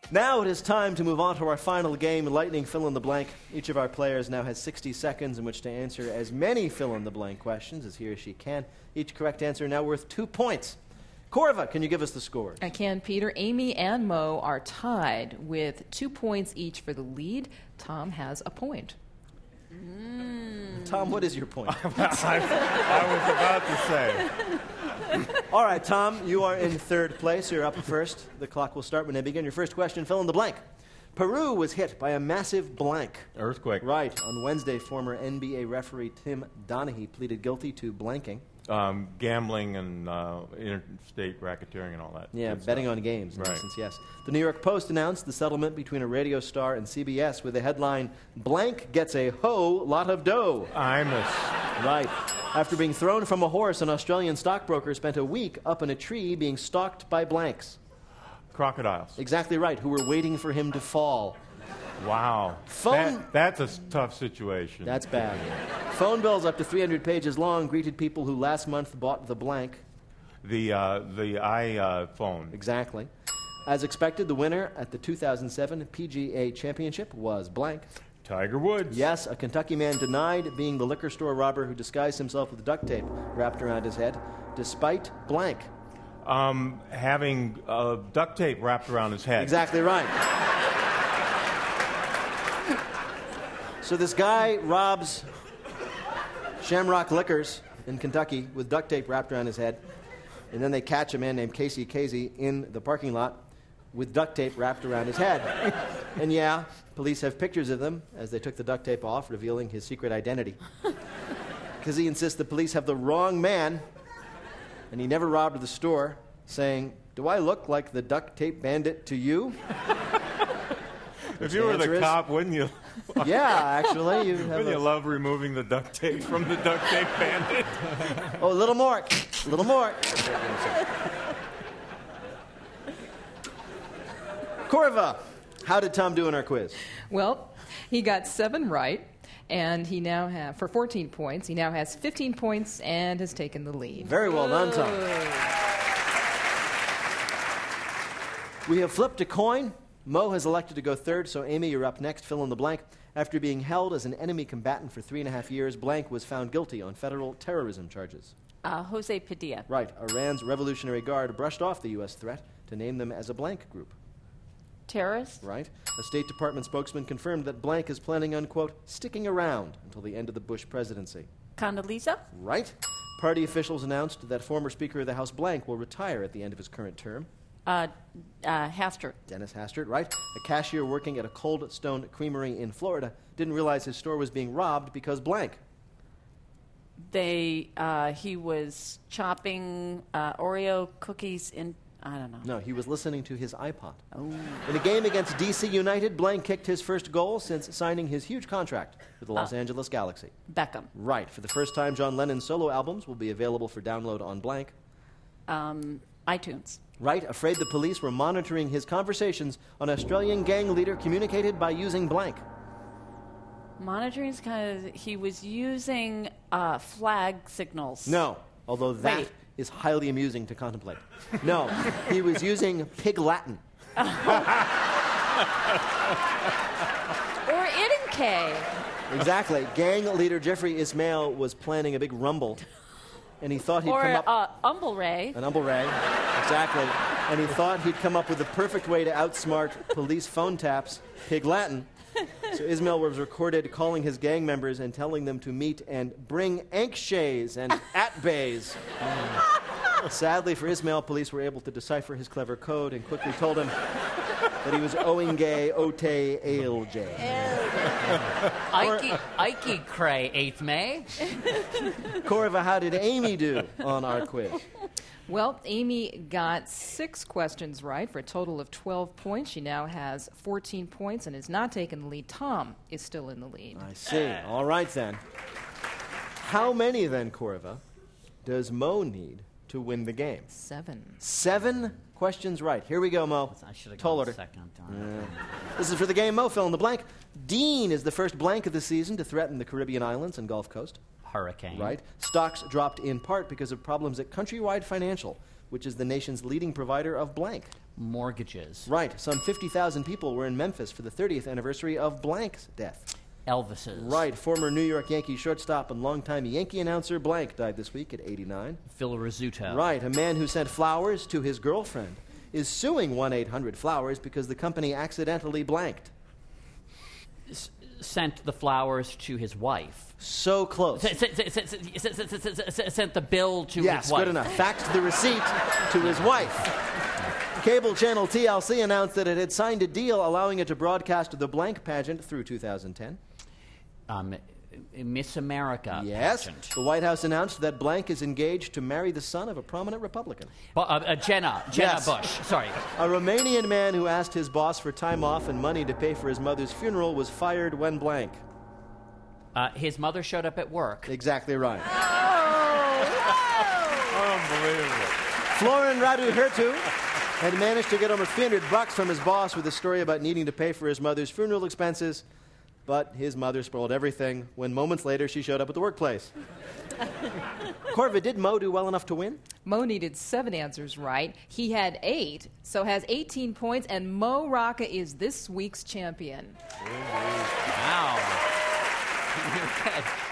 Now it is time to move on to our final game, Lightning Fill-in-the-Blank. Each of our players now has 60 seconds in which to answer as many fill-in-the-blank questions as he or she can. Each correct answer now worth 2 points. Corva, can you give us the score? I can, Peter. Amy and Mo are tied with 2 points each for the lead. Tom has a point. Tom, what is your point? I was about to say. All right, Tom, you are in third place. You're up first. The clock will start when I begin. Your first question, fill in the blank. Peru was hit by a massive blank. Earthquake. Right. On Wednesday, former NBA referee Tim Donaghy pleaded guilty to blanking. Gambling and interstate racketeering and all that. Yeah, betting on games, in Right. essence, yes. The New York Post announced the settlement between a radio star and CBS with the headline, "Blank gets a whole lot of dough." Right. After being thrown from a horse, an Australian stockbroker spent a week up in a tree being stalked by blanks. Crocodiles. Exactly right, who were waiting for him to fall. Wow. That's a tough situation. That's bad. Phone bills up to 300 pages long greeted people who last month bought the blank. The iPhone. Exactly. As expected, the winner at the 2007 PGA Championship was blank. Tiger Woods. Yes, a Kentucky man denied being the liquor store robber who disguised himself with duct tape wrapped around his head, despite blank. Having duct tape wrapped around his head. Exactly right. So this guy robs Shamrock Liquors in Kentucky with duct tape wrapped around his head, and then they catch a man named Casey Casey in the parking lot with duct tape wrapped around his head. And yeah, police have pictures of them as they took the duct tape off, revealing his secret identity. Because he insists the police have the wrong man, and he never robbed the store, saying, "Do I look like the duct tape bandit to you?" If you were the cop, wouldn't you? Yeah, actually. Wouldn't you love removing the duct tape from the duct tape bandit? Oh, a little more. A little more. Corva, how did Tom do in our quiz? Well, he got 7 right, and he now has, for 14 points, he now has 15 points and has taken the lead. Very well done, Tom. We have flipped a coin. Mo has elected to go third, so Amy, you're up next. Fill in the blank. After being held as an enemy combatant for 3.5 years, blank was found guilty on federal terrorism charges. Jose Padilla. Right. Iran's Revolutionary Guard brushed off the U.S. threat to name them as a blank group. Terrorist. Right. A State Department spokesman confirmed that blank is planning on, quote, sticking around until the end of the Bush presidency. Condoleezza. Right. Party officials announced that former Speaker of the House blank will retire at the end of his current term. Hastert. Dennis Hastert, right. A cashier working at a Cold Stone Creamery in Florida didn't realize his store was being robbed because blank. He was chopping Oreo cookies in, I don't know. No, he was listening to his iPod. Oh. In a game against D.C. United, blank kicked his first goal since signing his huge contract with the Los Angeles Galaxy. Beckham. Right. For the first time, John Lennon's solo albums will be available for download on blank. iTunes. Right. Afraid the police were monitoring his conversations, an Australian gang leader communicated by using blank. Monitoring because he was using flag signals. No, although that is highly amusing to contemplate. No, he was using Pig Latin. Or Idinke. Exactly. Gang leader Jeffrey Ismail was planning a big rumble, and he thought he'd come up... Umble Ray. An Umble Ray, exactly. And he thought he'd come up with the perfect way to outsmart police phone taps, Pig Latin. So Ismail was recorded calling his gang members and telling them to meet and bring ankshays and at-bays. Sadly for Ismail, police were able to decipher his clever code and quickly told him that he was Oingay Ote Ailj. Ike Cray, 8th May. Corva, how did Amy do on our quiz? Well, Amy got 6 questions right for a total of 12 points. She now has 14 points and has not taken the lead. Tom is still in the lead. I see. All right, then. How many, then, Corva, does Mo need to win the game? 7. 7 questions right. Here we go, Mo. I should have Tall gone order. second. This is for the game, Mo. Fill in the blank. Dean is the first blank of the season to threaten the Caribbean islands and Gulf Coast. Hurricane. Right. Stocks dropped in part because of problems at Countrywide Financial. which is the nation's leading provider of blank? Mortgages. Right. Some 50,000 people were in Memphis for the 30th anniversary of blank's death. Elvis's. Right. Former New York Yankee shortstop and longtime Yankee announcer blank died this week at 89. Phil Rizzuto. Right. A man who sent flowers to his girlfriend is suing 1-800-Flowers because the company accidentally blanked. Sent the flowers to his wife. So close. Sent the bill to his wife. Yes, good enough. Faxed the receipt to his wife. Cable channel TLC announced that it had signed a deal allowing it to broadcast the blank pageant through 2010. Miss America Yes. pageant. The White House announced that blank is engaged to marry the son of a prominent Republican. Jenna Yes. Bush. Sorry. A Romanian man who asked his boss for time off and money to pay for his mother's funeral was fired when blank. His mother showed up at work. Exactly right. Unbelievable. Florin Radu Hertu had managed to get over $300 from his boss with a story about needing to pay for his mother's funeral expenses, but his mother spoiled everything when moments later she showed up at the workplace. Corva, did Mo do well enough to win? Mo needed 7 answers right. He had 8, so has 18 points, and Mo Rocca is this week's champion. Wow. You're good.